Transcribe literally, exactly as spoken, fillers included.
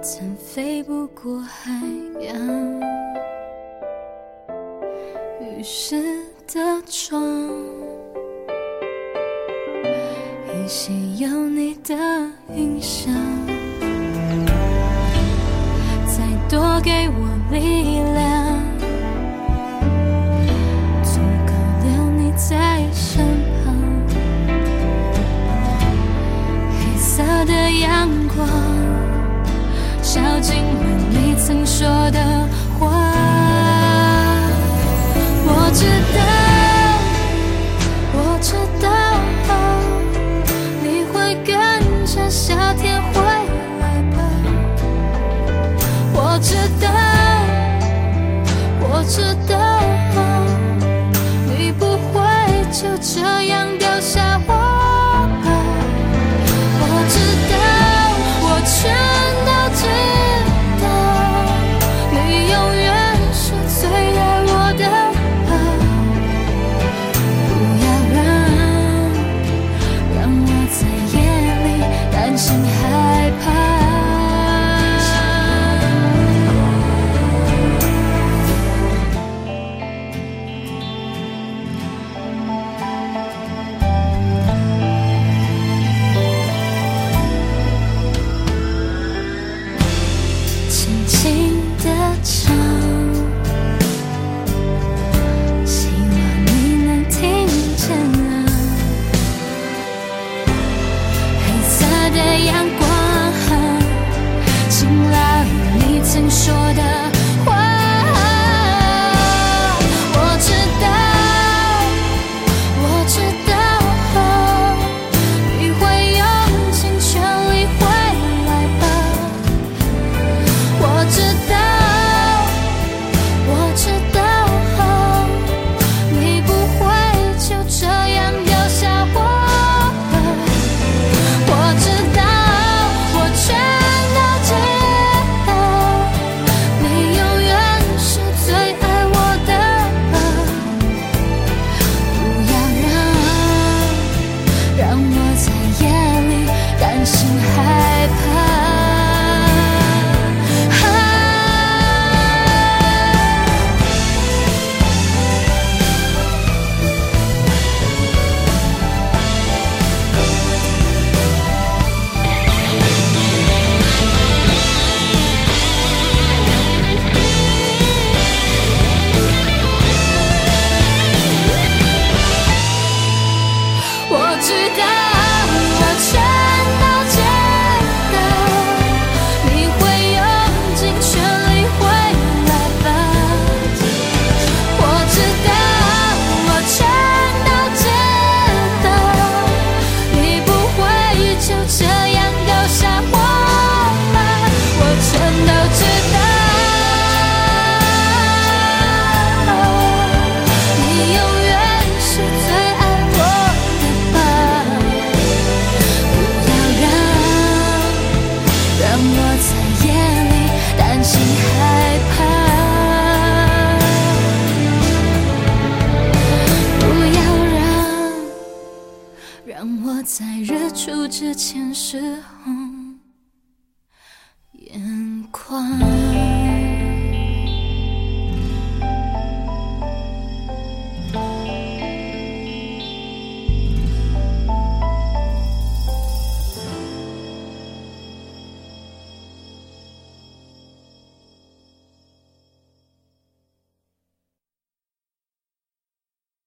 曾飞不过海洋，浴室的床依稀有你的印象，再多给我力量，足够留你在身旁。黑色的阳光照进了你曾说的话，我知道，我知道，你会跟着夏天回来吧。我知道，我知道，你不会就这样丢下我吧。我知道，我全都知道，你永远是最爱我的吧。不要让让我在夜里担心害怕。轻轻地唱，希望你能听见啊。黑色的阳光晴朗你曾说的话，我知道，我知道，你会用尽全力回来吧。我知道，我知道，你不会就这样丢下我吧。我知道，我全都知道，你永远是最爱我的吧。不要让让我在夜里担心害怕。我知道，我全都知道，你会用尽全力回来吧。我知道，我全都知道，你不会就这样丢下我吧。我全都知道，你永远是最爱我的吧。不要让让我在夜里担心害怕。不要让让我在日出之前湿红眼眶。